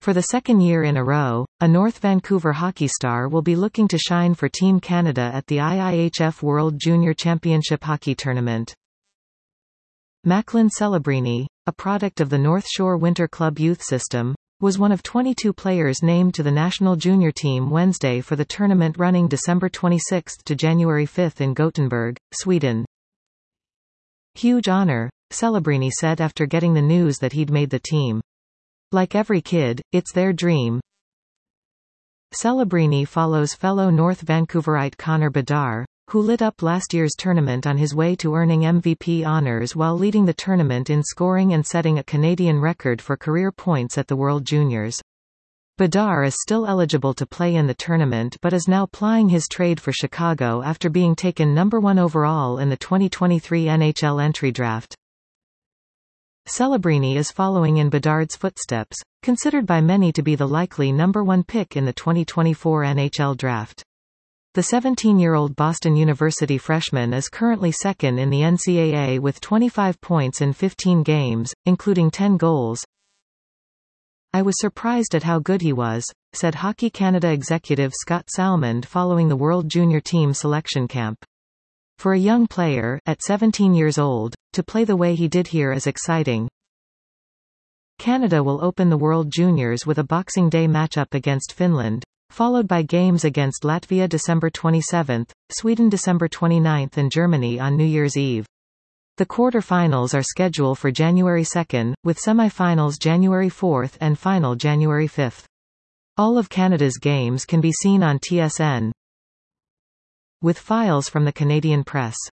For the second year in a row, a North Vancouver hockey star will be looking to shine for Team Canada at the IIHF World Junior Championship Hockey Tournament. Macklin Celebrini, a product of the North Shore Winter Club youth system, was one of 22 players named to the national junior team Wednesday for the tournament running December 26 to January 5 in Gothenburg, Sweden. "Huge honor," Celebrini said after getting the news that he'd made the team. "Like every kid, it's their dream." Celebrini follows fellow North Vancouverite Connor Bedard, who lit up last year's tournament on his way to earning MVP honors while leading the tournament in scoring and setting a Canadian record for career points at the World Juniors. Bedard is still eligible to play in the tournament but is now plying his trade for Chicago after being taken number 1 overall in the 2023 NHL entry draft. Celebrini is following in Bedard's footsteps, considered by many to be the likely number 1 pick in the 2024 NHL draft. The 17-year-old Boston University freshman is currently second in the NCAA with 25 points in 15 games, including 10 goals. "I was surprised at how good he was," said Hockey Canada executive Scott Salmond following the World Junior Team selection camp. "For a young player, at 17 years old, to play the way he did here is exciting." Canada will open the World Juniors with a Boxing Day matchup against Finland, followed by games against Latvia December 27, Sweden December 29 and Germany on New Year's Eve. The quarter-finals are scheduled for January 2, with semi-finals January 4 and final January 5. All of Canada's games can be seen on TSN. With files from the Canadian press.